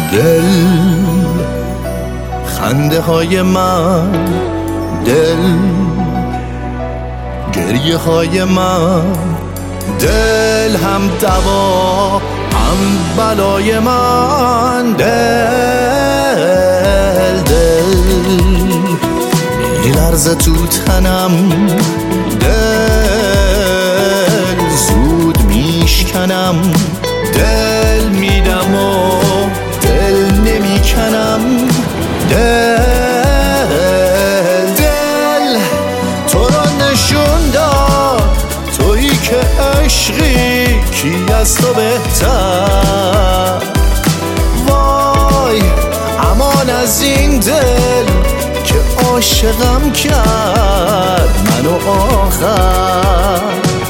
دل، خنده های من، دل، گریه های من، دل هم دوا هم بلای من، دل، دل میلرزه تو تنم، دل زود میشکنم، دل میدم و دل نمیکنم، دل، دل تو رو نشون داد تویی که عشقی، کی از تو بهتر، وای امان از این دل که عاشقم کرد منو آخر،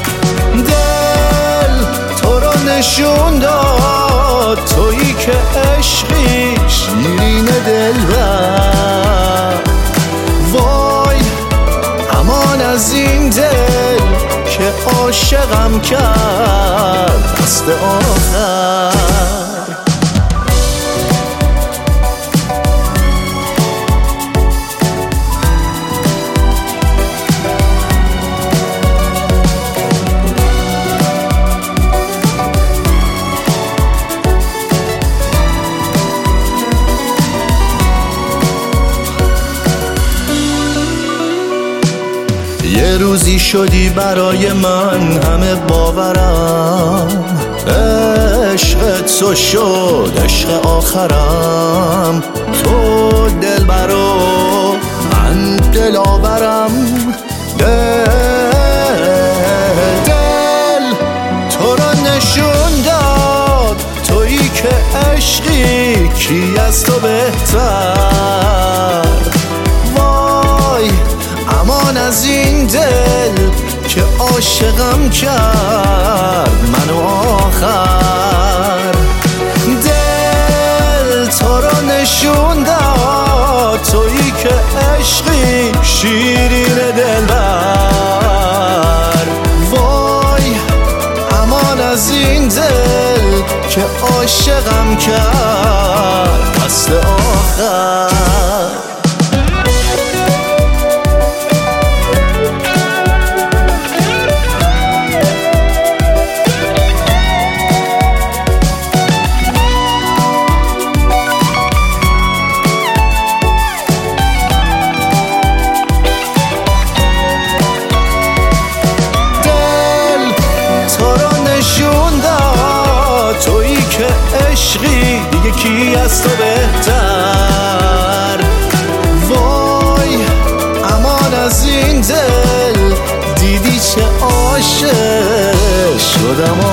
دل تو رو نشون داد تویی که عشقی، شیرین دلبر، وای امان از این دل که عاشقم کرد دست آخر. یه روزی شدی برای من همه باورم، عشقت تو شد عشق آخرم، تو دلبر و من دلاورم، دل، دل تو رو نشون داد تویی که عشقی، کی از تو بهتر، وای امان از این دل که عاشقم کرد منو آخر، دل تو رو نشون داد تویی که عشقی، شیرین دلبر، وای امان از این دل که عاشقم کرد دست آخر. عشقی دیگه کی از تو بهتر، وای امان از این دل، دیدی چه عاشق شدم